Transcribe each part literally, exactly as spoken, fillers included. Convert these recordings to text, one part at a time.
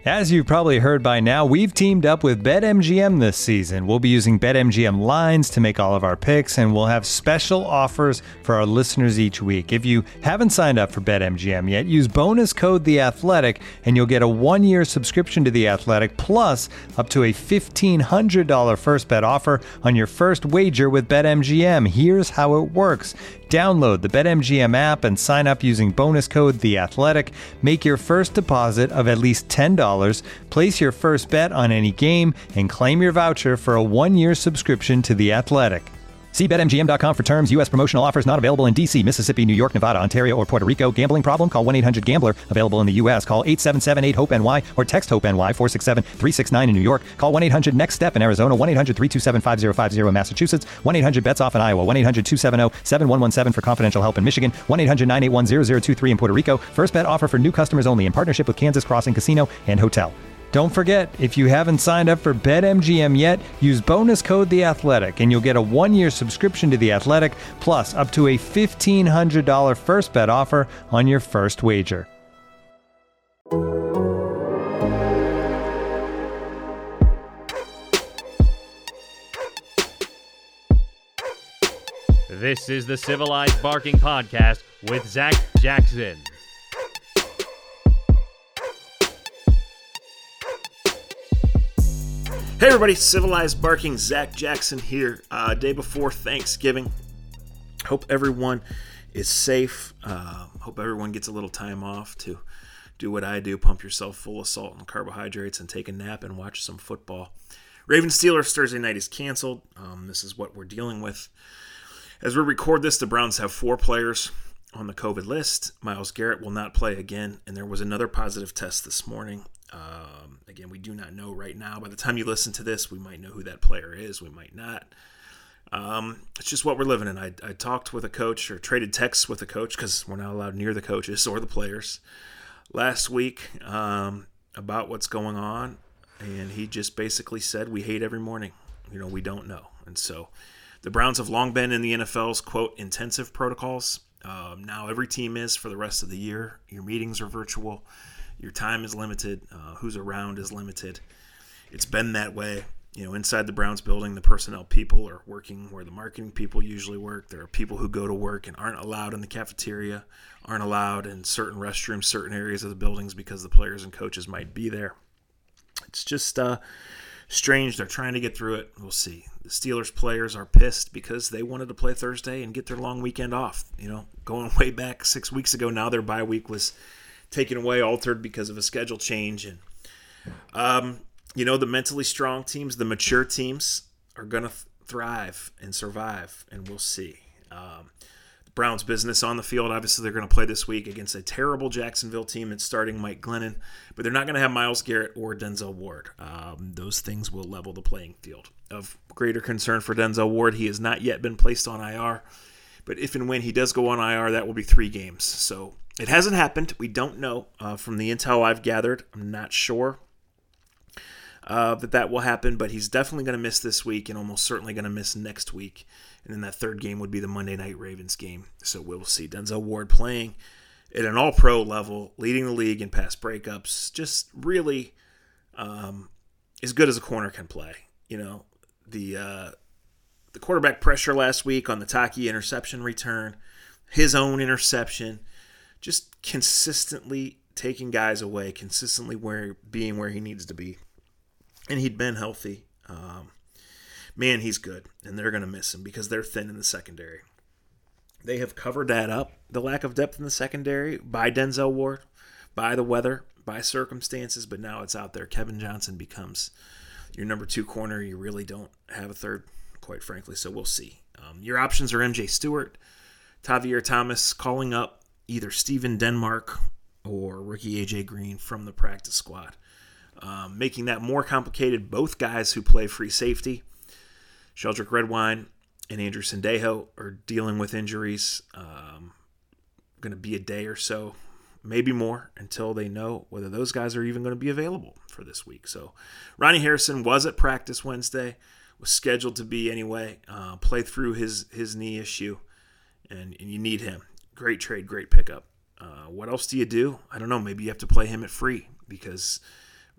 As you've probably heard by now, we've teamed up with BetMGM this season. We'll be using BetMGM lines to make all of our picks, and we'll have special offers for our listeners each week. If you haven't signed up for BetMGM yet, use bonus code The Athletic, and you'll get a one-year subscription to The Athletic, plus up to a fifteen hundred dollars first bet offer on your first wager with BetMGM. Here's how it works. Download the BetMGM app and sign up using bonus code The Athletic. Make your first deposit of at least ten dollars, place your first bet on any game, and claim your voucher for a one-year subscription to The Athletic. See Bet M G M dot com for terms. U S promotional offers not available in D C, Mississippi, New York, Nevada, Ontario, or Puerto Rico. Gambling problem? Call one eight hundred gambler. Available in the U S. Call eight seven seven eight hope N Y or text HOPE-NY four six seven three six nine in New York. Call one eight hundred next step in Arizona. one eight hundred three two seven five zero five zero in Massachusetts. one eight hundred bets off in Iowa. one eight hundred two seven zero seven one one seven for confidential help in Michigan. one eight hundred nine eight one zero zero two three in Puerto Rico. First bet offer for new customers only in partnership with Kansas Crossing Casino and Hotel. Don't forget, if you haven't signed up for BetMGM yet, use bonus code The Athletic, and you'll get a one-year subscription to The Athletic, plus up to a fifteen hundred dollars first bet offer on your first wager. This is the Civilized Barking Podcast with Zach Jackson. Hey everybody, Civilized Barking, Zach Jackson here. Uh, day before Thanksgiving. Hope everyone is safe. Uh, hope everyone gets a little time off to do what I do, pump yourself full of salt and carbohydrates and take a nap and watch some football. Ravens Steelers Thursday night is canceled. Um, this is what we're dealing with. As we record this, the Browns have four players on the COVID list. Myles Garrett will not play again, and there was another positive test this morning. Um, again, we do not know right now. By the time you listen to this, we might know who that player is. We might not. Um, it's just what we're living in. I, I talked with a coach or traded texts with a coach because we're not allowed near the coaches or the players last week um, about what's going on. And he just basically said, we hate every morning. You know, we don't know. And so the Browns have long been in the N F L's, quote, intensive protocols. Um, now every team is for the rest of the year. Your meetings are virtual. Your time is limited. Uh, who's around is limited. It's been that way. You know, inside the Browns building, the personnel people are working where the marketing people usually work. There are people who go to work and aren't allowed in the cafeteria, aren't allowed in certain restrooms, certain areas of the buildings because the players and coaches might be there. It's just uh, strange. They're trying to get through it. We'll see. The Steelers players are pissed because they wanted to play Thursday and get their long weekend off. You know, going way back six weeks ago now, their bye week was taken away, altered because of a schedule change. And, um, you know, the mentally strong teams, the mature teams are going to th- thrive and survive, and we'll see. Um, the Browns' business on the field, obviously they're going to play this week against a terrible Jacksonville team and starting Mike Glennon, but they're not going to have Myles Garrett or Denzel Ward. Um, those things will level the playing field. Of greater concern for Denzel Ward, he has not yet been placed on I R, but if and when he does go on I R, that will be three games. So it hasn't happened. We don't know. Uh, from the intel I've gathered, I'm not sure uh, that that will happen, but he's definitely going to miss this week and almost certainly going to miss next week. And then that third game would be the Monday Night Ravens game. So we'll see Denzel Ward playing at an all-pro level, leading the league in pass breakups, just really um, as good as a corner can play. You know, the uh, the quarterback pressure last week on the Taki interception return, his own interception, just consistently taking guys away, consistently where being where he needs to be. And he'd been healthy. Um, man, he's good. And they're going to miss him because they're thin in the secondary. They have covered that up, the lack of depth in the secondary, by Denzel Ward, by the weather, by circumstances. But now it's out there. Kevin Johnson becomes your number two corner. You really don't have a third, quite frankly. So we'll see. Um, your options are M J Stewart, Tavier Thomas calling up either Steven Denmark or rookie A J Green from the practice squad. Um, making that more complicated, both guys who play free safety, Sheldrick Redwine and Andrew Sendejo, are dealing with injuries. Um, going to be a day or so, maybe more, until they know whether those guys are even going to be available for this week. So Ronnie Harrison was at practice Wednesday, was scheduled to be anyway, uh, play through his, his knee issue, and, and you need him. Great trade, great pickup. Uh, what else do you do? I don't know. Maybe you have to play him at free because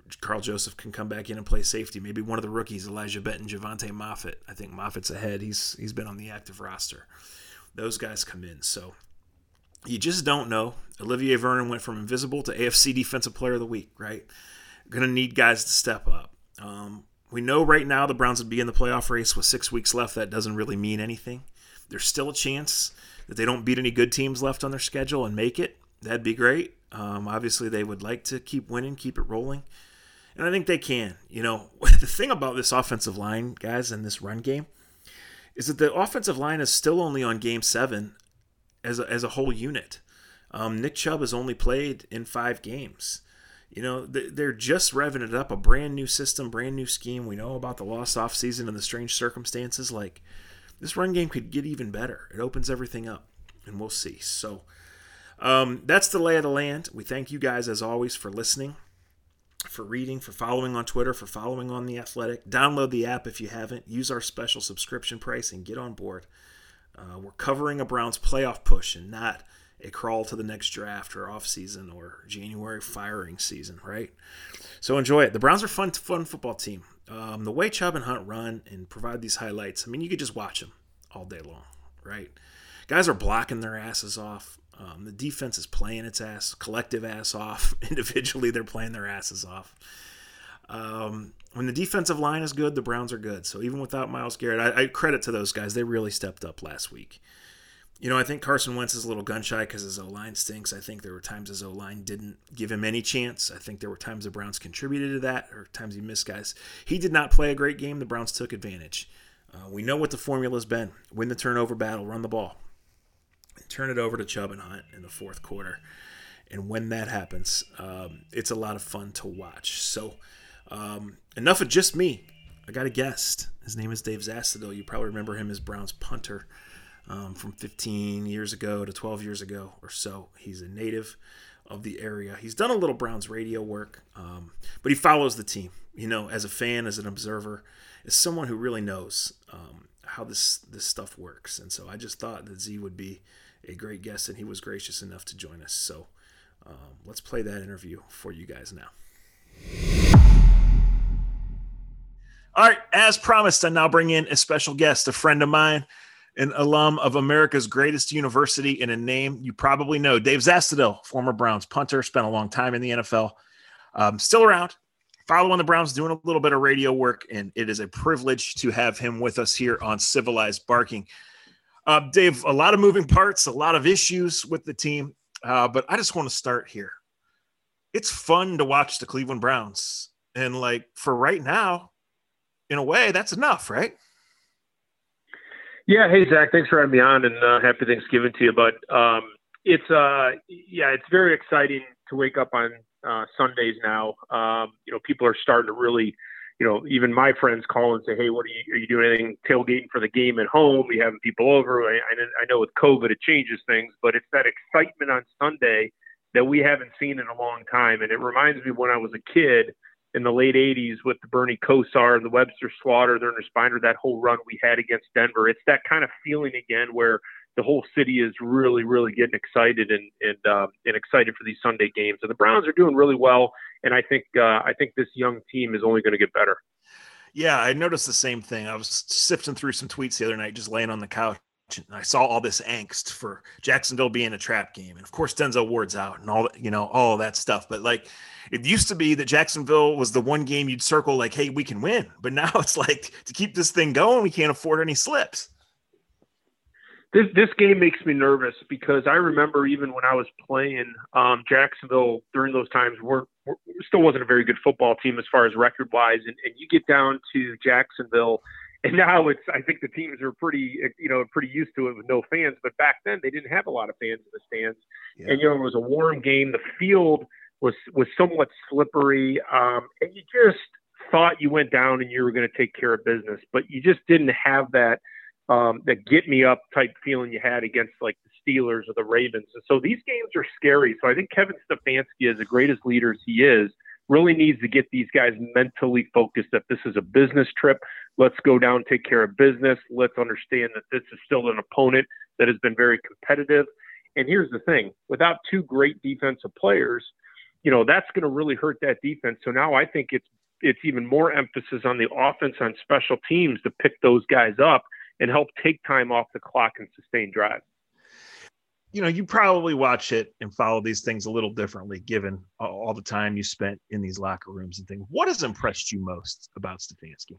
Carl Joseph can come back in and play safety. Maybe one of the rookies, Elijah Benton, Javante Moffitt. I think Moffitt's ahead. He's he's been on the active roster. Those guys come in. So you just don't know. Olivier Vernon went from invisible to A F C Defensive Player of the Week, right? Going to need guys to step up. Um, we know right now the Browns would be in the playoff race with six weeks left. That doesn't really mean anything. There's still a chance that they don't beat any good teams left on their schedule and make it. That'd be great. Um, obviously, they would like to keep winning, keep it rolling. And I think they can. You know, the thing about this offensive line, guys, in this run game, is that the offensive line is still only on game seven as a, as a whole unit. Um, Nick Chubb has only played in five games. You know, they're just revving it up, a brand new system, brand new scheme. We know about the lost offseason and the strange circumstances. Like, this run game could get even better. It opens everything up, and we'll see. So um, that's the lay of the land. We thank you guys, as always, for listening, for reading, for following on Twitter, for following on The Athletic. Download the app if you haven't. Use our special subscription price and get on board. Uh, we're covering a Browns playoff push and not a crawl to the next draft or offseason or January firing season, right? So enjoy it. The Browns are fun, fun football team. Um, the way Chubb and Hunt run and provide these highlights, I mean, you could just watch them all day long, right? Guys are blocking their asses off. Um, the defense is playing its ass, collective ass off. Individually, they're playing their asses off. Um, when the defensive line is good, the Browns are good. So even without Myles Garrett, I, I credit to those guys. They really stepped up last week. You know, I think Carson Wentz is a little gun-shy because his O-line stinks. I think there were times his O-line didn't give him any chance. I think there were times the Browns contributed to that, or times he missed guys. He did not play a great game. The Browns took advantage. Uh, we know what the formula's been. Win the turnover battle, run the ball, and turn it over to Chubb and Hunt in the fourth quarter. And when that happens, um, it's a lot of fun to watch. So um, enough of just me. I got a guest. His name is Dave Zastudil. You probably remember him as Browns punter. Um, from fifteen years ago to twelve years ago or so. He's a native of the area. He's done a little Browns radio work, um, but he follows the team, you know, as a fan, as an observer, as someone who really knows um, how this, this stuff works. And so I just thought that Z would be a great guest, and he was gracious enough to join us. So um, let's play that interview for you guys now. All right, as promised, I now bring in a special guest, a friend of mine, an alum of America's greatest university in a name you probably know. Dave Zastudil, former Browns punter, spent a long time in the N F L. Um, still around, following the Browns, doing a little bit of radio work, and it is a privilege to have him with us here on Civilized Barking. Uh, Dave, a lot of moving parts, a lot of issues with the team, uh, but I just want to start here. It's fun to watch the Cleveland Browns, and like for right now, in a way, that's enough, right? Yeah. Hey, Zach, thanks for having me on, and uh, happy Thanksgiving to you. But um, it's, uh, yeah, it's very exciting to wake up on uh, Sundays now. Um, you know, people are starting to really, you know, even my friends call and say, hey, what are you, are you doing anything tailgating for the game at home? Are you having people over? I, I know with COVID, it changes things, but it's that excitement on Sunday that we haven't seen in a long time. And it reminds me when I was a kid in the late eighties with the Bernie Kosar, the Webster Slaughter, the Ernest Binder, that whole run we had against Denver. It's that kind of feeling again where the whole city is really, really getting excited and and uh, and excited for these Sunday games. And the Browns are doing really well, and I think uh, I think this young team is only going to get better. Yeah, I noticed the same thing. I was sifting through some tweets the other night, just laying on the couch, and I saw all this angst for Jacksonville being a trap game, and of course Denzel Ward's out, and all you know, all of that stuff. But like, it used to be that Jacksonville was the one game you'd circle like, hey, we can win. But now it's like, to keep this thing going, we can't afford any slips. This this game makes me nervous because I remember even when I was playing um, Jacksonville during those times, we're, we're still wasn't a very good football team as far as record wise. And, and you get down to Jacksonville, and now it's I think the teams are pretty you know pretty used to it with no fans. But back then they didn't have a lot of fans in the stands, yeah. And you know it was a warm game. The field was was somewhat slippery, um, and you just thought you went down and you were going to take care of business, but you just didn't have that. Um, that get me up type feeling you had against like the Steelers or the Ravens. And so these games are scary. So I think Kevin Stefanski, as the greatest leader as he is, really needs to get these guys mentally focused that this is a business trip. Let's go down, take care of business. Let's understand that this is still an opponent that has been very competitive. And here's the thing, without two great defensive players, you know, that's going to really hurt that defense. So now I think it's it's even more emphasis on the offense on special teams to pick those guys up and help take time off the clock and sustain drives. You know, you probably watch it and follow these things a little differently, given all the time you spent in these locker rooms and things. What has impressed you most about Stefanski?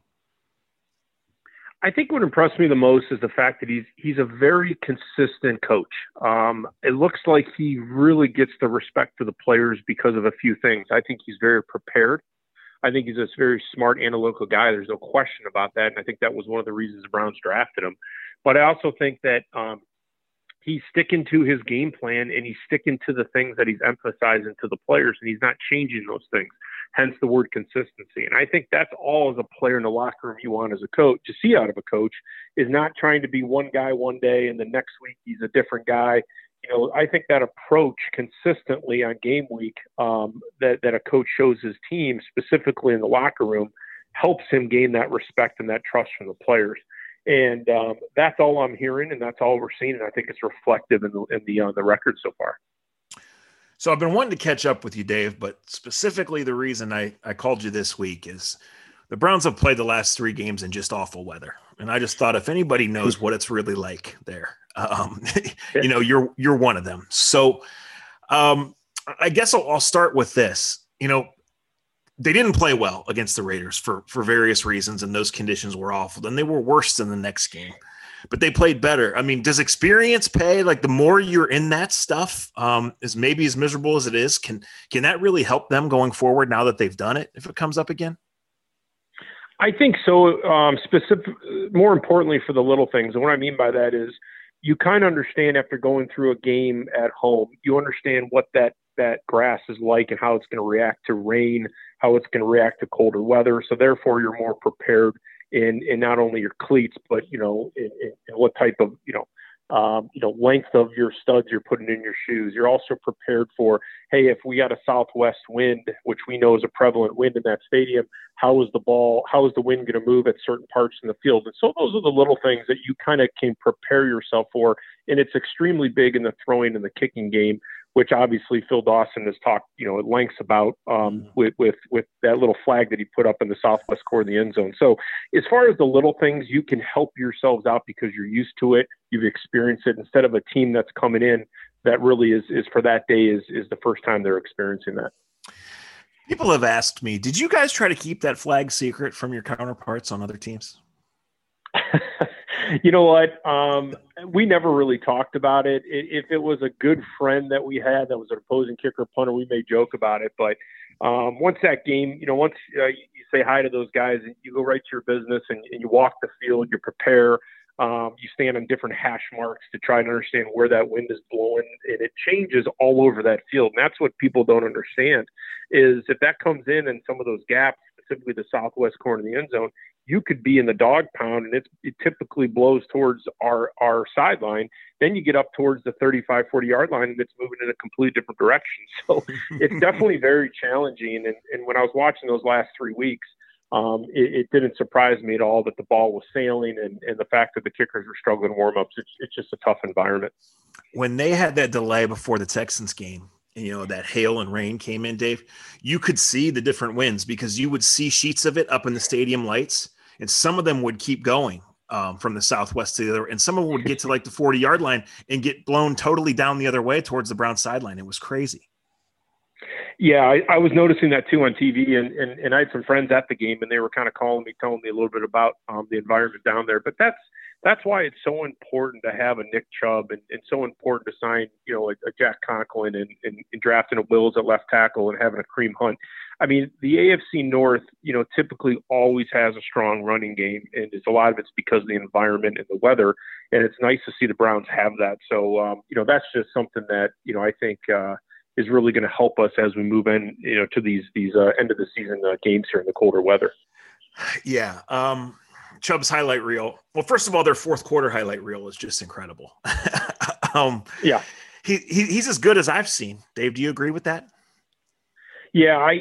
I think what impressed me the most is the fact that he's he's a very consistent coach. Um, it looks like he really gets the respect of the players because of a few things. I think he's very prepared. I think he's a very smart, analytical guy. There's no question about that, and I think that was one of the reasons the Browns drafted him. But I also think that um, he's sticking to his game plan, and he's sticking to the things that he's emphasizing to the players, and he's not changing those things, hence the word consistency. And I think that's all as a player in the locker room you want as a coach to see out of a coach, is not trying to be one guy one day and the next week he's a different guy. You know, I think that approach consistently on game week um, that, that a coach shows his team, specifically in the locker room, helps him gain that respect and that trust from the players. And um, that's all I'm hearing, and that's all we're seeing, and I think it's reflective in the in the uh, the record so far. So I've been wanting to catch up with you, Dave, but specifically the reason I, I called you this week is the Browns have played the last three games in just awful weather. And I just thought if anybody knows what it's really like there, um, you know, you're you're one of them. So um, I guess I'll, I'll start with this. You know, they didn't play well against the Raiders for, for various reasons, and those conditions were awful. Then they were worse in the next game, but they played better. I mean, does experience pay? Like, the more you're in that stuff, um, is maybe as miserable as it is, can can that really help them going forward now that they've done it, if it comes up again? I think so. Um, specific, more importantly for the little things. And what I mean by that is you kind of understand after going through a game at home, you understand what that, that grass is like and how it's going to react to rain, how it's going to react to colder weather. So therefore you're more prepared in, in not only your cleats, but, you know, in, in, in what type of, you know, um, you know, length of your studs you're putting in your shoes. You're also prepared for, hey, if we got a southwest wind, which we know is a prevalent wind in that stadium, how is the ball, how is the wind going to move at certain parts in the field? And so those are the little things that you kind of can prepare yourself for. And it's extremely big in the throwing and the kicking game, which obviously Phil Dawson has talked, you know, at lengths about um, with, with, with that little flag that he put up in the southwest corner of the end zone. So as far as the little things, you can help yourselves out because you're used to it. You've experienced it, instead of a team that's coming in that really is, is for that day is, is the first time they're experiencing that. People have asked me, did you guys try to keep that flag secret from your counterparts on other teams? You know what? Um, we never really talked about it. If it was a good friend that we had that was an opposing kicker, punter, we may joke about it. But um, once that game, you know, once uh, you say hi to those guys and you go right to your business and, and you walk the field, you prepare, um, you stand on different hash marks to try and understand where that wind is blowing, and it changes all over that field. And that's what people don't understand is if that comes in and some of those gaps, specifically the southwest corner of the end zone, you could be in the dog pound, and it's, it typically blows towards our, our sideline. Then you get up towards the thirty-five, forty yard line, and it's moving in a completely different direction. So it's definitely very challenging. And, and when I was watching those last three weeks, um, it, it didn't surprise me at all that the ball was sailing, and, and the fact that the kickers were struggling warm-ups. It's, it's just a tough environment. When they had that delay before the Texans game, you know, that hail and rain came in, Dave, you could see the different winds because you would see sheets of it up in the stadium lights. And some of them would keep going um, from the southwest to the other, and some of them would get to like the forty yard line and get blown totally down the other way towards the Browns sideline. It was crazy. Yeah, I, I was noticing that too on T V, and, and, and I had some friends at the game, and they were kind of calling me, telling me a little bit about um, the environment down there. But that's that's why it's so important to have a Nick Chubb, and, and so important to sign, you know, a, a Jack Conklin, and, and, and drafting a Wills at left tackle and having a Kareem Hunt. I mean, the A F C North, you know, typically always has a strong running game, and it's a lot of it's because of the environment and the weather. And it's nice to see the Browns have that. So, um, you know, that's just something that, you know, I think uh, is really going to help us as we move in, you know, to these these uh, end of the season uh, games here in the colder weather. Yeah. Um, Chubb's highlight reel. Well, first of all, their fourth quarter highlight reel is just incredible. um, yeah, he, he he's as good as I've seen. Dave, do you agree with that? Yeah, I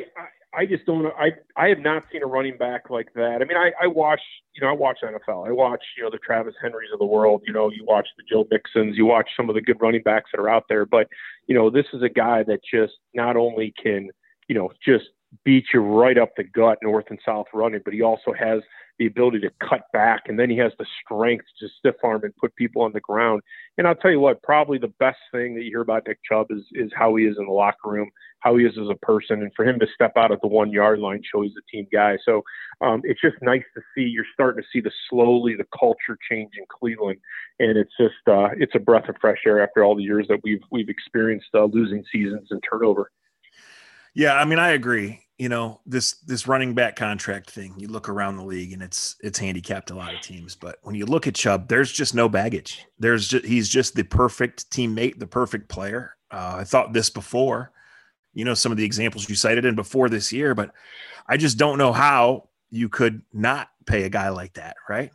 I just don't know. I, I have not seen a running back like that. I mean, I, I watch, you know, I watch N F L. I watch, you know, the Travis Henrys of the world. You know, you watch the Joe Mixons. You watch some of the good running backs that are out there. But, you know, this is a guy that just not only can, you know, just beat you right up the gut north and south running, but he also has the ability to cut back, and then he has the strength to stiff arm and put people on the ground. And I'll tell you what, probably the best thing that you hear about Nick Chubb is is how he is in the locker room, how he is as a person, and for him to step out at the one yard line shows he's a team guy. So um, it's just nice to see. You're starting to see the slowly the culture change in Cleveland, and it's just uh, it's a breath of fresh air after all the years that we've we've experienced uh, losing seasons and turnover. Yeah, I mean, I agree. You know, this this running back contract thing, you look around the league and it's it's handicapped a lot of teams. But when you look at Chubb, there's just no baggage. There's just, he's just the perfect teammate, the perfect player. Uh, I thought this before, you know, some of the examples you cited in before this year, but I just don't know how you could not pay a guy like that, right?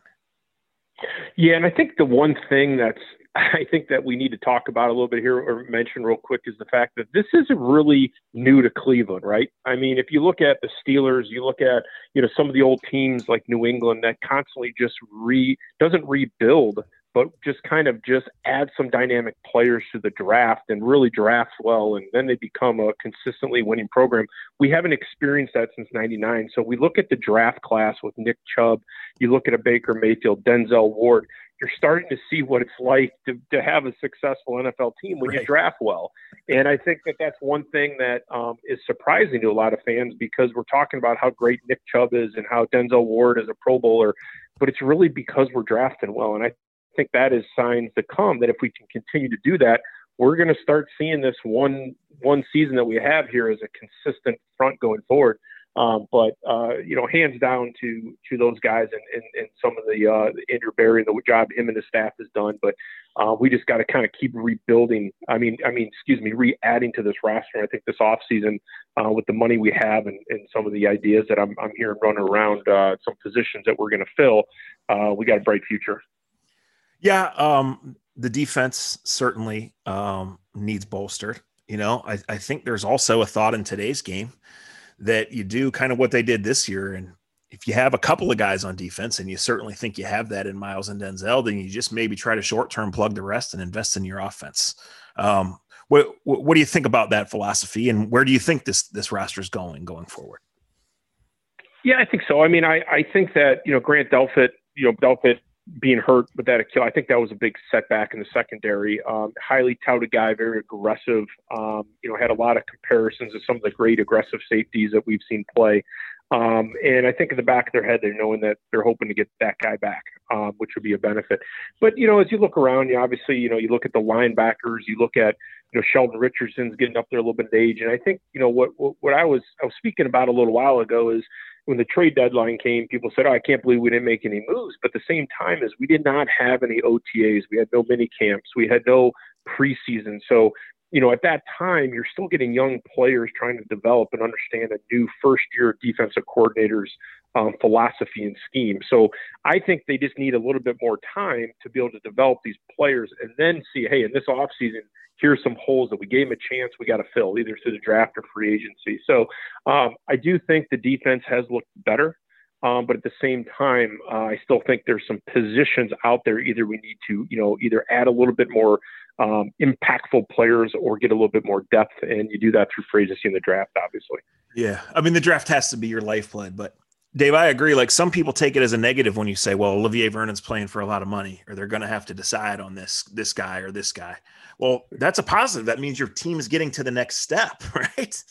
Yeah, and I think the one thing that's I think that we need to talk about a little bit here or mention real quick is the fact that this isn't really new to Cleveland, right? I mean, if you look at the Steelers, you look at, you know, some of the old teams like New England that constantly just re doesn't rebuild, but just kind of just add some dynamic players to the draft and really drafts well, and then they become a consistently winning program. We haven't experienced that since ninety-nine. So we look at the draft class with Nick Chubb, you look at a Baker Mayfield, Denzel Ward, you're starting to see what it's like to, to have a successful N F L team when right. you draft well. And I think that that's one thing that um, is surprising to a lot of fans, because we're talking about how great Nick Chubb is and how Denzel Ward is a Pro Bowler, but it's really because we're drafting well. And I think that is signs to come that if we can continue to do that, we're going to start seeing this one one season that we have here as a consistent front going forward. Um, but, uh, you know, hands down to to those guys and, and, and some of the uh, Andrew Berry and the job him and his staff has done. But uh, we just got to kind of keep rebuilding. I mean, I mean, excuse me, re-adding to this roster. I think this offseason uh, with the money we have and, and some of the ideas that I'm, I'm hearing running around uh, some positions that we're going to fill, uh, we got a bright future. Yeah, um, the defense certainly um, needs bolstered. You know, I, I think there's also a thought in today's game that you do kind of what they did this year. And if you have a couple of guys on defense, and you certainly think you have that in Miles and Denzel, then you just maybe try to short-term plug the rest and invest in your offense. Um, what, what do you think about that philosophy, and where do you think this, this roster is going, going forward? Yeah, I think so. I mean, I, I think that, you know, Grant Delpit, you know, Delpit being hurt with that Achilles, I think that was a big setback in the secondary. Um, highly touted guy, very aggressive, um, you know, had a lot of comparisons to some of the great aggressive safeties that we've seen play. Um, and I think in the back of their head, they're knowing that they're hoping to get that guy back, um, which would be a benefit. But, you know, as you look around, you obviously, you know, you look at the linebackers, you look at, you know, Sheldon Richardson's getting up there a little bit of age. And I think, you know, what, what, what I was, I was speaking about a little while ago is, when the trade deadline came, people said, oh, I can't believe we didn't make any moves. But at the same time, is we did not have any O T As. We had no mini camps. We had no preseason. So, you know, at that time, you're still getting young players trying to develop and understand a new first-year defensive coordinator's um, philosophy and scheme. So I think they just need a little bit more time to be able to develop these players and then see, hey, in this offseason, here's some holes that we gave them a chance we got to fill, either through the draft or free agency. So um, I do think the defense has looked better, um, but at the same time, uh, I still think there's some positions out there. Either we need to, you know, either add a little bit more um, impactful players or get a little bit more depth, and you do that through free agency in the draft, obviously. Yeah, I mean, the draft has to be your lifeblood, but Dave, I agree. Like, some people take it as a negative when you say, well, Olivier Vernon's playing for a lot of money, or they're going to have to decide on this, this guy or this guy. Well, that's a positive. That means your team is getting to the next step, right?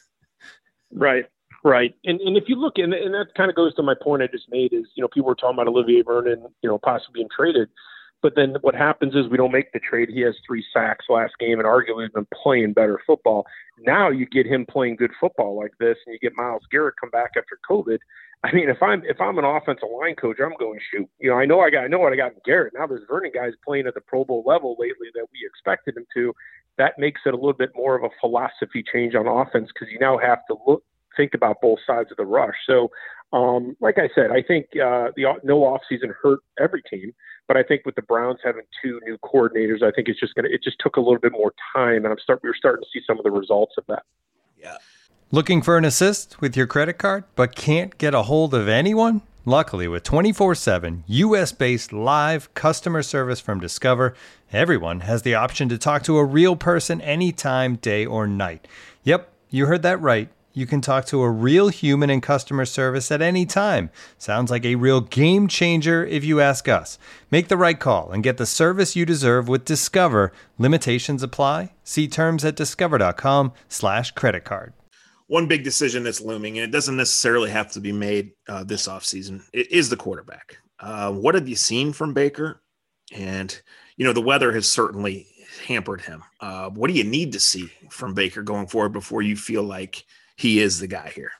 Right. Right. And and if you look, and, and that kind of goes to my point I just made is, you know, people were talking about Olivier Vernon, you know, possibly being traded. But then what happens is we don't make the trade. He has three sacks last game and arguably has been playing better football. Now you get him playing good football like this, and you get Myles Garrett come back after COVID. I mean, if I'm if I'm an offensive line coach, I'm going, shoot. You know, I know I got I know what I got in Garrett. Now there's Vernon guys playing at the Pro Bowl level lately that we expected him to. That makes it a little bit more of a philosophy change on offense, because you now have to look think about both sides of the rush. So, um, like I said, I think uh, the no offseason hurt every team. But I think with the Browns having two new coordinators, I think it's just gonna. It just took a little bit more time, and I'm start. We're starting to see some of the results of that. Yeah. Looking for an assist with your credit card, but can't get a hold of anyone? Luckily, with twenty-four seven U S-based live customer service from Discover, everyone has the option to talk to a real person anytime, day or night. Yep, you heard that right. You can talk to a real human in customer service at any time. Sounds like a real game changer if you ask us. Make the right call and get the service you deserve with Discover. Limitations apply. See terms at discover.com slash credit card. One big decision that's looming, and it doesn't necessarily have to be made uh, this offseason, it is the quarterback. Uh, what have you seen from Baker? And, you know, the weather has certainly hampered him. Uh, what do you need to see from Baker going forward before you feel like he is the guy here?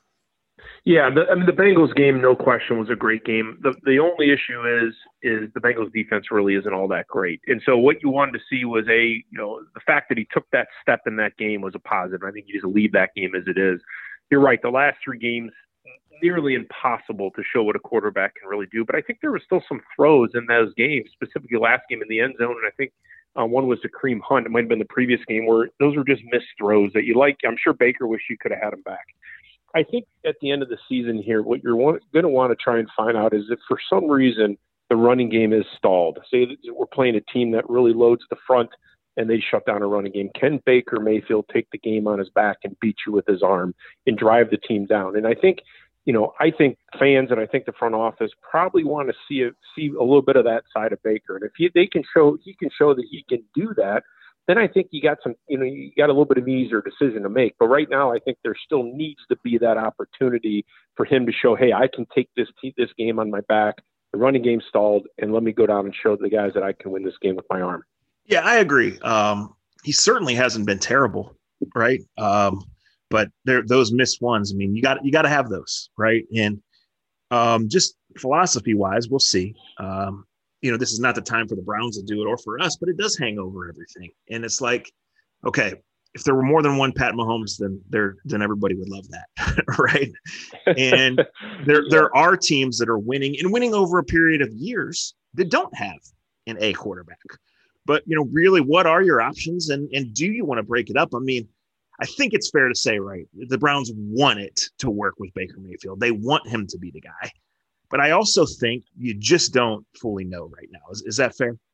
Yeah, the, I mean, the Bengals game, no question, was a great game. The the only issue is is the Bengals defense really isn't all that great. And so what you wanted to see was a, you know, the fact that he took that step in that game was a positive. I think you just leave that game as it is. You're right. The last three games, nearly impossible to show what a quarterback can really do. But I think there were still some throws in those games, specifically last game in the end zone. And I think uh, one was to Kareem Hunt. It might have been the previous game where those were just missed throws that you like. I'm sure Baker wished you could have had him back. I think at the end of the season here, what you're going to want to try and find out is if for some reason the running game is stalled. Say that we're playing a team that really loads the front and they shut down a running game. Can Baker Mayfield take the game on his back and beat you with his arm and drive the team down? And I think, you know, I think fans and I think the front office probably want to see a, see a little bit of that side of Baker. And if he, they can show, he can show that he can do that, then I think you got some, you know, you got a little bit of an easier decision to make. But right now, I think there still needs to be that opportunity for him to show, hey, I can take this this game on my back. The running game stalled, and let me go down and show the guys that I can win this game with my arm. Yeah, I agree. Um, he certainly hasn't been terrible, right? Um, but there, those missed ones. I mean, you got you got to have those, right? And um, just philosophy wise, we'll see. Um, you know, this is not the time for the Browns to do it or for us, but it does hang over everything. And it's like, okay, if there were more than one Pat Mahomes, then there, then everybody would love that. Right. And there, yeah. there are teams that are winning and winning over a period of years that don't have an A quarterback, but you know, really what are your options and, and do you want to break it up? I mean, I think it's fair to say, right, the Browns want it to work with Baker Mayfield. They want him to be the guy. But I also think you just don't fully know right now. Is, is that fair?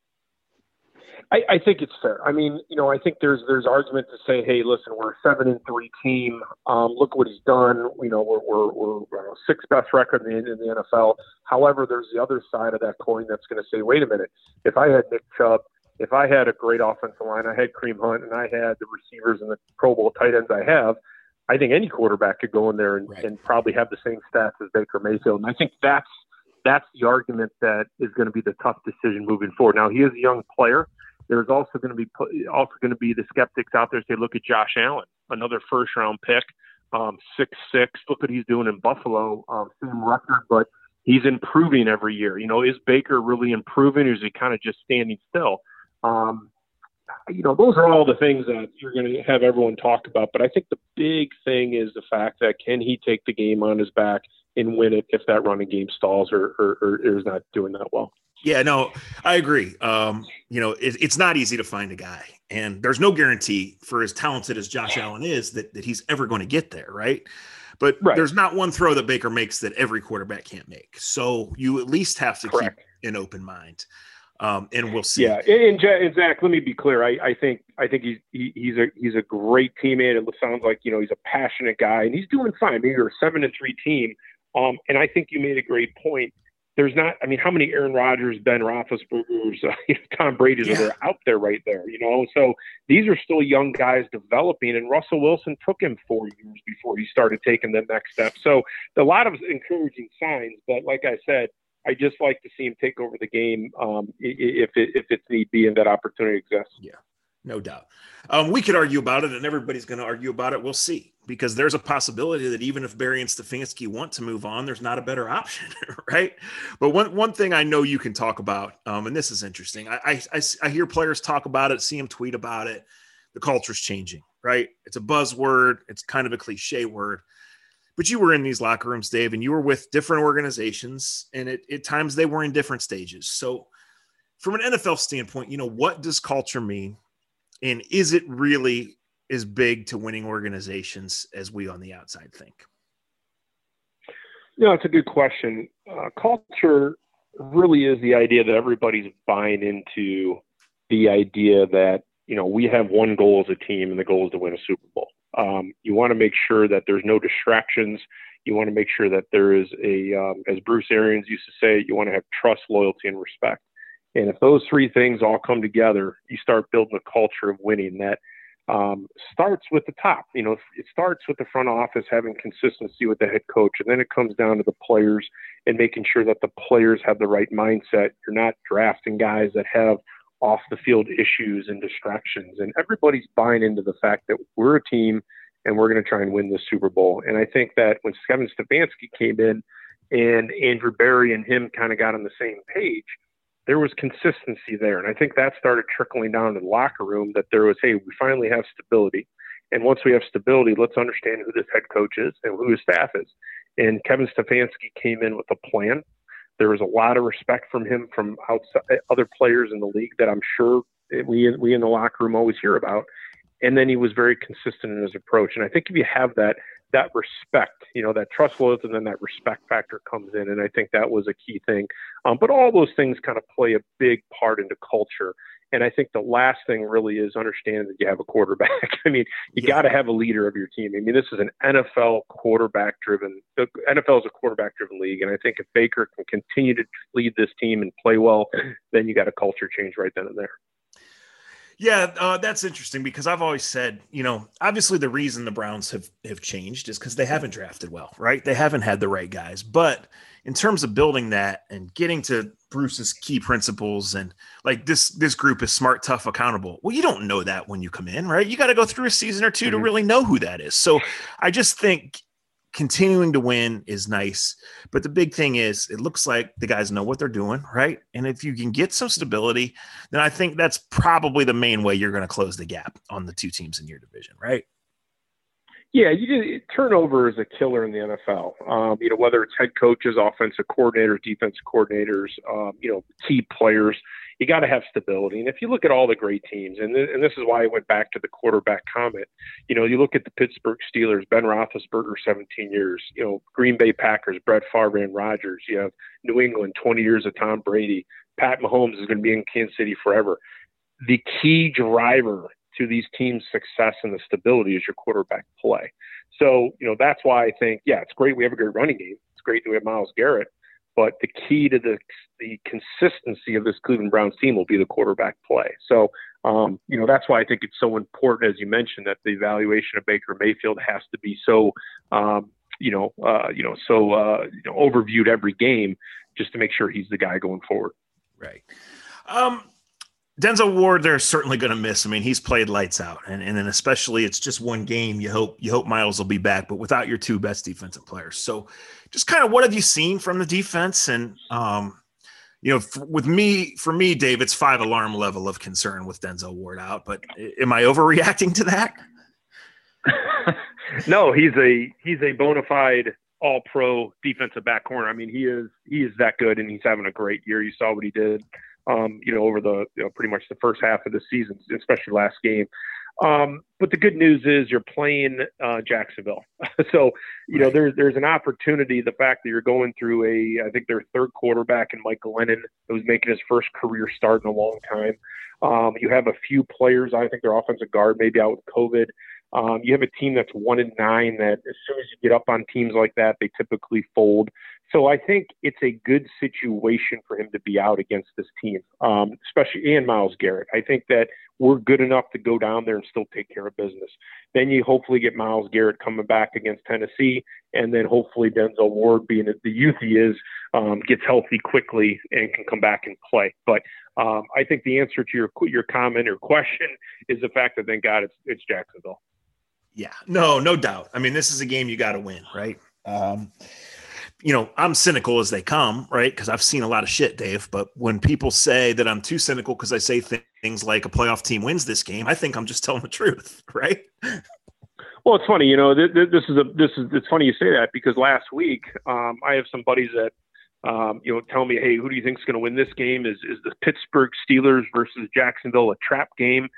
I, I think it's fair. I mean, you know, I think there's there's argument to say, hey, listen, we're a seven and three team. Um, look what he's done. You know, we're we're, we're uh, sixth best record in the, in the N F L. However, there's the other side of that coin that's going to say, wait a minute, if I had Nick Chubb, if I had a great offensive line, I had Kareem Hunt, and I had the receivers and the Pro Bowl tight ends I have, I think any quarterback could go in there and, right. and probably have the same stats as Baker Mayfield. And I think that's that's the argument that is going to be the tough decision moving forward. Now, he is a young player. There's also going to be also going to be the skeptics out there say, look at Josh Allen, another first round pick, um, six six. Look what he's doing in Buffalo, um, same record, but he's improving every year. You know, is Baker really improving, or is he kind of just standing still? Um, you know, those are all the things that you're going to have everyone talk about. But I think the big thing is the fact that can he take the game on his back and win it if that running game stalls or, or, or is not doing that well. Yeah, no, I agree. Um, you know, it, it's not easy to find a guy, and there's no guarantee for as talented as Josh Allen is that, that he's ever going to get there, right? But right. there's not one throw that Baker makes that every quarterback can't make. So you at least have to Correct. keep an open mind. Um, and we'll see. Yeah, and, and Zach, let me be clear. I, I think I think he's he, he's a he's a great teammate. It sounds like you know he's a passionate guy, and he's doing fine. I mean, you're a seven and three team, um, and I think you made a great point. There's not. I mean, how many Aaron Rodgers, Ben Roethlisberger's, uh, Tom Brady's yeah. are out there right there? You know, so these are still young guys developing, and Russell Wilson took him four years before he started taking the next step. So a lot of encouraging signs, but like I said, I just like to see him take over the game um, if it, if it's need be and that opportunity exists. Yeah, no doubt. Um, we could argue about it, and everybody's going to argue about it. We'll see, because there's a possibility that even if Barry and Stefanski want to move on, there's not a better option, right? But one one thing I know you can talk about, um, and this is interesting. I, I, I, I hear players talk about it, see them tweet about it. The culture's changing, right? It's a buzzword. It's kind of a cliche word. But you were in these locker rooms, Dave, and you were with different organizations, and at, at times they were in different stages. So from an N F L standpoint, you know, what does culture mean? And is it really is big to winning organizations as we on the outside think? No, it's a good question. Uh, culture really is the idea that everybody's buying into the idea that, you know, we have one goal as a team, and the goal is to win a Super Bowl. Um, you want to make sure that there's no distractions. You want to make sure that there is a, um, as Bruce Arians used to say, you want to have trust, loyalty, and respect. And if those three things all come together, you start building a culture of winning that um, starts with the top. You know, it starts with the front office having consistency with the head coach, and then it comes down to the players and making sure that the players have the right mindset. You're not drafting guys that have off the field issues and distractions, and everybody's buying into the fact that we're a team and we're going to try and win this Super Bowl. And I think that when Kevin Stefanski came in and Andrew Berry and him kind of got on the same page, there was consistency there. And I think that started trickling down to the locker room, that there was, hey, we finally have stability. And once we have stability, let's understand who this head coach is and who his staff is. And Kevin Stefanski came in with a plan. There was a lot of respect from him from outside other players in the league that I'm sure we, we in the locker room always hear about. And then he was very consistent in his approach. And I think if you have that, that respect, you know, that trust, loyalty, and then that respect factor comes in. And I think that was a key thing. Um, but all those things kind of play a big part into culture. And I think the last thing really is understanding that you have a quarterback. I mean, you yeah. got to have a leader of your team. I mean, this is an N F L quarterback driven, the N F L is a quarterback driven league. And I think if Baker can continue to lead this team and play well, then you got a culture change right then and there. Yeah, uh, that's interesting because I've always said, you know, obviously the reason the Browns have, have changed is because they haven't drafted well, right? They haven't had the right guys. But in terms of building that and getting to Bruce's key principles and like this, this group is smart, tough, accountable. Well, you don't know that when you come in, right? You got to go through a season or two mm-hmm. to really know who that is. So I just think continuing to win is nice, but the big thing is it looks like the guys know what they're doing, right? And if you can get some stability, then I think that's probably the main way you're going to close the gap on the two teams in your division, right? Yeah, you just, turnover is a killer in the N F L. Um, you know, whether it's head coaches, offensive coordinators, defensive coordinators, um, you know, key players, you got to have stability. And if you look at all the great teams, and, th- and this is why I went back to the quarterback comment, you know, you look at the Pittsburgh Steelers, Ben Roethlisberger, seventeen years, you know, Green Bay Packers, Brett Favre, Aaron Rodgers, you have New England, twenty years of Tom Brady, Pat Mahomes is going to be in Kansas City forever. The key driver to these teams' success and the stability is your quarterback play. So, you know, that's why I think, yeah, it's great we have a great running game. It's great that we have Myles Garrett. But the key to the the consistency of this Cleveland Browns team will be the quarterback play. So, um, you know, that's why I think it's so important, as you mentioned, that the evaluation of Baker Mayfield has to be so, um, you know, uh, you know, so uh, you know, overviewed every game, just to make sure he's the guy going forward. Right. Um, Denzel Ward, they're certainly going to miss. I mean, he's played lights out, and and then especially it's just one game. You hope you hope Myles will be back, but without your two best defensive players. So, just kind of what have you seen from the defense? And um, you know, f- with me, for me, Dave, it's five alarm level of concern with Denzel Ward out. But am I overreacting to that? No, he's a he's a bona fide all pro defensive back corner. I mean, he is he is that good, and he's having a great year. You saw what he did. Um, you know, over the you know, pretty much the first half of the season, especially last game. Um, but the good news is you're playing uh, Jacksonville. so, you know, there's there's an opportunity. The fact that you're going through a, I think their third quarterback in Mike Glennon, who's making his first career start in a long time. Um, you have a few players. I think their offensive guard maybe out with COVID. Um, you have a team that's one and nine that as soon as you get up on teams like that, they typically fold. So I think it's a good situation for him to be out against this team, um, especially and Myles Garrett. I think that we're good enough to go down there and still take care of business. Then you hopefully get Myles Garrett coming back against Tennessee, and then hopefully Denzel Ward, being the youth he is, um, gets healthy quickly and can come back and play. But um, I think the answer to your your comment or question is the fact that, thank God, it's it's Jacksonville. Yeah, no, no doubt. I mean, this is a game you got to win, right? Um, you know, I'm cynical as they come, right? Because I've seen a lot of shit, Dave. But when people say that I'm too cynical because I say th- things like a playoff team wins this game, I think I'm just telling the truth, right? Well, it's funny, you know, th- th- this is a this is it's funny you say that because last week um, I have some buddies that um, you know tell me, hey, who do you think is going to win this game? Is is the Pittsburgh Steelers versus Jacksonville a trap game?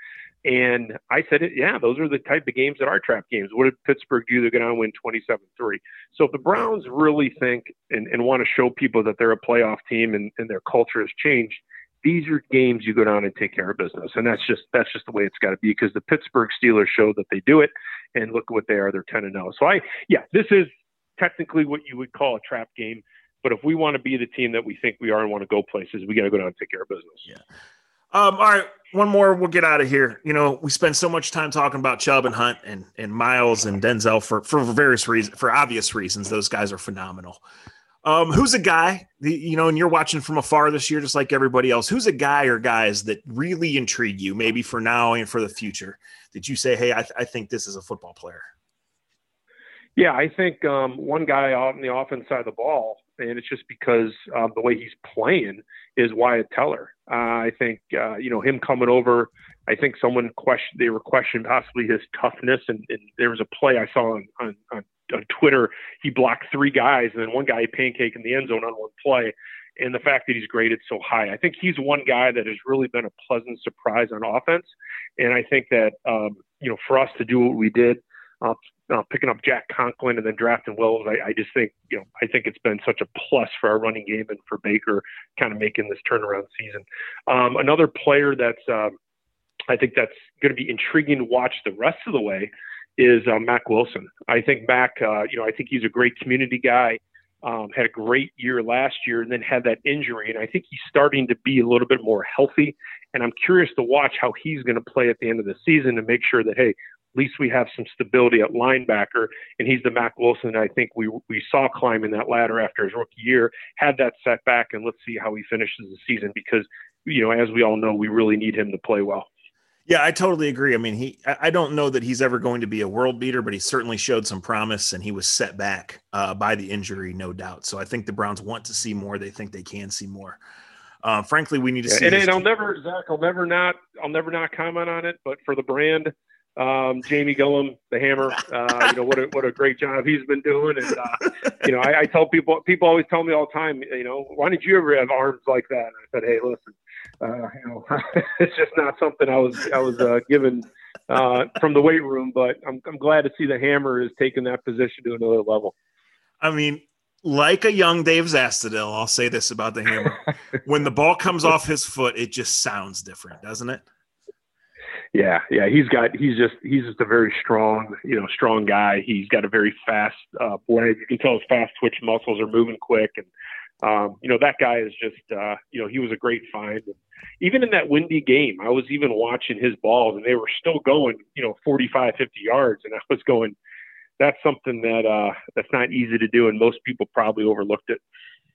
And I said, yeah, those are the type of games that are trap games. What did Pittsburgh do? They're going to win twenty-seven three. So if the Browns really think and, and want to show people that they're a playoff team and, and their culture has changed, these are games you go down and take care of business. And that's just that's just the way it's got to be, because the Pittsburgh Steelers show that they do it. And look at what they are. They're ten and oh. So, I yeah, this is technically what you would call a trap game. But if we want to be the team that we think we are and want to go places, we got to go down and take care of business. Yeah. Um, all right, one more, we'll get out of here. You know, we spend so much time talking about Chubb and Hunt and, and Miles and Denzel for, for various reasons, for obvious reasons. Those guys are phenomenal. Um, who's a guy, you know, and you're watching from afar this year, just like everybody else, who's a guy or guys that really intrigue you, maybe for now and for the future, that you say, hey, I, th- I think this is a football player? Yeah, I think um, one guy out on the offense side of the ball, and it's just because uh, the way he's playing, is Wyatt Teller. Uh, I think, uh, you know, him coming over, I think someone questioned, they were questioning possibly his toughness. And, and there was a play I saw on, on, on, on Twitter. He blocked three guys and then one guy pancake in the end zone on one play. And the fact that he's graded so high, I think he's one guy that has really been a pleasant surprise on offense. And I think that, um, you know, for us to do what we did, uh, uh, picking up Jack Conklin and then drafting Wills, I, I just think, you know, I think it's been such a plus for our running game and for Baker kind of making this turnaround season. Um, another player that's, um, I think that's going to be intriguing to watch the rest of the way is uh, Mack Wilson. I think Mack, uh, you know, I think he's a great community guy. Um, had a great year last year and then had that injury. And I think he's starting to be a little bit more healthy. And I'm curious to watch how he's going to play at the end of the season to make sure that, hey, at least we have some stability at linebacker. And he's the Mack Wilson I think we we saw climbing that ladder after his rookie year, had that setback, and let's see how he finishes the season because, you know, as we all know, we really need him to play well. Yeah, I totally agree. I mean, he, I don't know that he's ever going to be a world beater, but he certainly showed some promise, and he was set back uh, by the injury, no doubt. So I think the Browns want to see more. They think they can see more. Uh, frankly, we need to yeah, see. And, and I'll never, Zach, I'll never not, I'll never not comment on it. But for the brand, um, Jamie Gillum, the Hammer, uh, you know what a what a great job he's been doing. And uh, you know, I, I tell people, people always tell me all the time, you know, why did you ever have arms like that? And I said, hey, listen. Uh, you know, it's just not something I was I was uh, given uh, from the weight room, but I'm I'm glad to see the Hammer is taking that position to another level. I mean, like a young Dave Zastudil, I'll say this about the Hammer: when the ball comes off his foot, it just sounds different, doesn't it? Yeah, yeah, he's got he's just he's just a very strong, you know, strong guy. He's got a very fast uh, blade. You can tell his fast twitch muscles are moving quick, and um, you know that guy is just uh, you know he was a great find. And even in that windy game, I was even watching his balls, and they were still going, you know, forty-five, fifty yards, and I was going, that's something that uh, that's not easy to do, and most people probably overlooked it.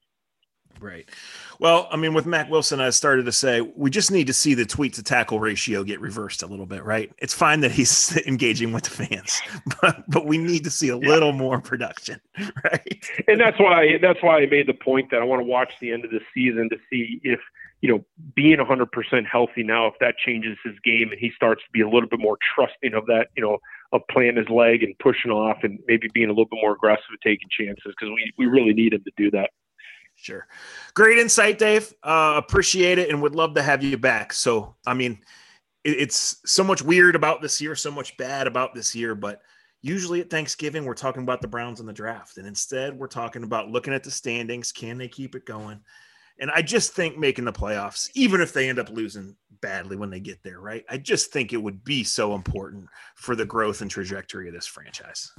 Right. Well, I mean, with Mack Wilson, I started to say we just need to see the tweet to tackle ratio get reversed a little bit, right? It's fine that he's engaging with the fans, but but we need to see a yeah. little more production, right? And that's why that's why I made the point that I want to watch the end of the season to see if, you know, being one hundred percent healthy now, if that changes his game and he starts to be a little bit more trusting of that, you know, of playing his leg and pushing off and maybe being a little bit more aggressive and taking chances, because we, we really need him to do that. Sure. Great insight, Dave. Uh, appreciate it and would love to have you back. So, I mean, it, it's so much weird about this year, so much bad about this year, but usually at Thanksgiving, we're talking about the Browns and the draft. And instead, we're talking about looking at the standings. Can they keep it going? And I just think making the playoffs, even if they end up losing badly when they get there, right? I just think it would be so important for the growth and trajectory of this franchise.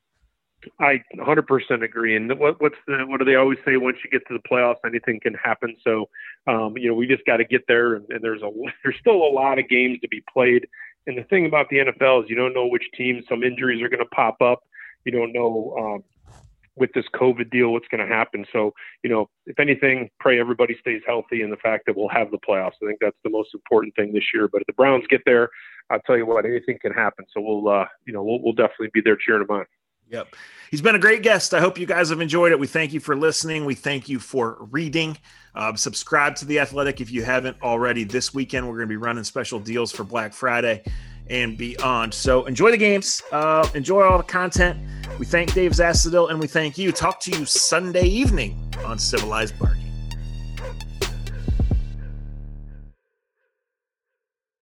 I one hundred percent agree. And what, what's the, what do they always say? Once you get to the playoffs, anything can happen. So, um, you know, we just got to get there. And, and there's a, there's still a lot of games to be played. And the thing about the N F L is you don't know which teams, some injuries are going to pop up. You don't know um, with this COVID deal, what's going to happen. So, you know, if anything, pray everybody stays healthy and the fact that we'll have the playoffs. I think that's the most important thing this year. But if the Browns get there, I'll tell you what, anything can happen. So we'll, uh, you know, we'll, we'll definitely be there cheering them on. Yep. He's been a great guest. I hope you guys have enjoyed it. We thank you for listening. We thank you for reading. Uh, subscribe to The Athletic if you haven't already. This weekend, we're going to be running special deals for Black Friday and beyond. So enjoy the games. Uh, enjoy all the content. We thank Dave Zastudil, and we thank you. Talk to you Sunday evening on Civilized Barking.